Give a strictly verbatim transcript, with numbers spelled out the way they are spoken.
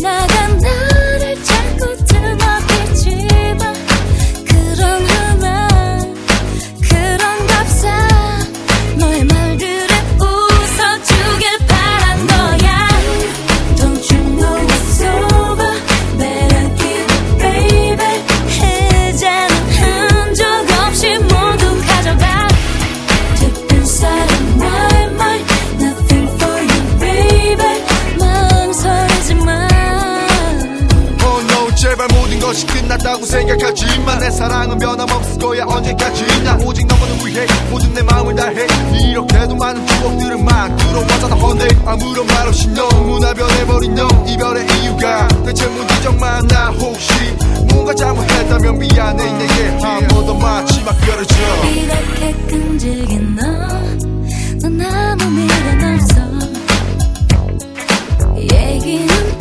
지나간 나를 자꾸 드먹일지 마. 그런 흠은 그런 값에 너의 말들에 웃어주길 바란 거야. Don't you know it's over? Better give it baby. 이제는 한 적 없이 모두 가져가. Deep inside of my mind nothing for you baby. 망설이지 마. Oh no 제발 모든 것이 끝났다고 생각하지만 내 사랑은 변함없을 거야 언제까지나. 오직 너만을 위해 모든 내 마음을 다해. 이렇게도 많은 추억들은 막 들어와잖아 헌데 아무런 말 없이 너무나 변해버린 너. 이별의 이유가 대체 뭔지 정말 나 혹시 뭔가 잘못했다면 미안해 내게 한 번 더 마지막 뼈를 줘. 이렇게 끈질긴 너, 넌 아무 미련 없어. 얘기는